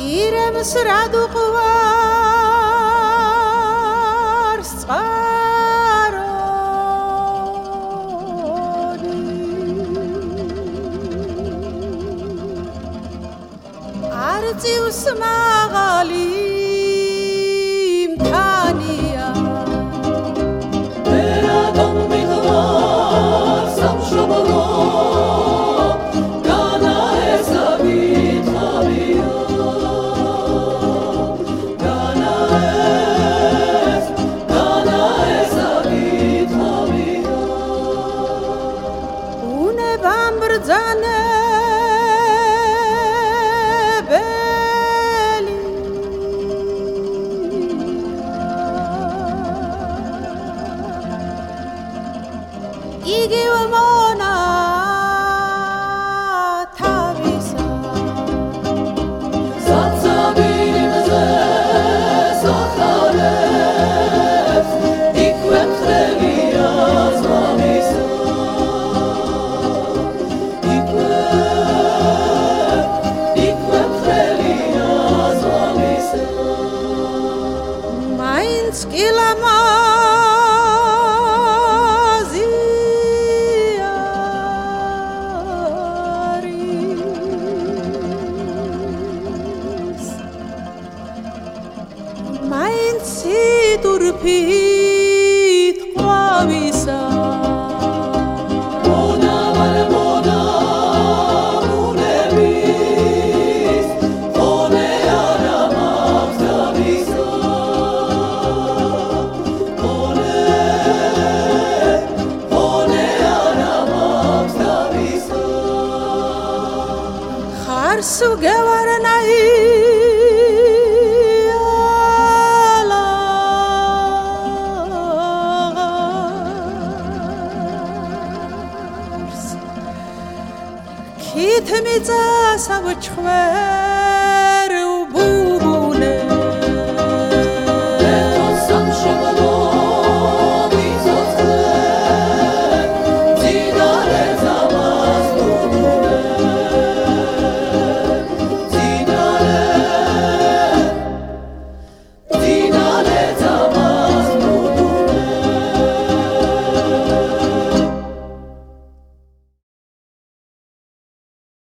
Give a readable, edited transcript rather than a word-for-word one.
ირემს რად უყვარს წყაროდი არ წივს მაღალი მთანია მერადომ მიყვარს სამშობლო იგივ მონა თავისა საცაბინიმზე სახარებს იქვე მხრებია ზღამისა იქვე მხრებია ზღამისა მაინც კილამა მაინც იტურფით ყვავისა მონა უნების ხონე არა მაქვს თავისა ხონე არა მაქვს თავისა ხარს ვგევარნაი ქით მიწასავ ჩხვე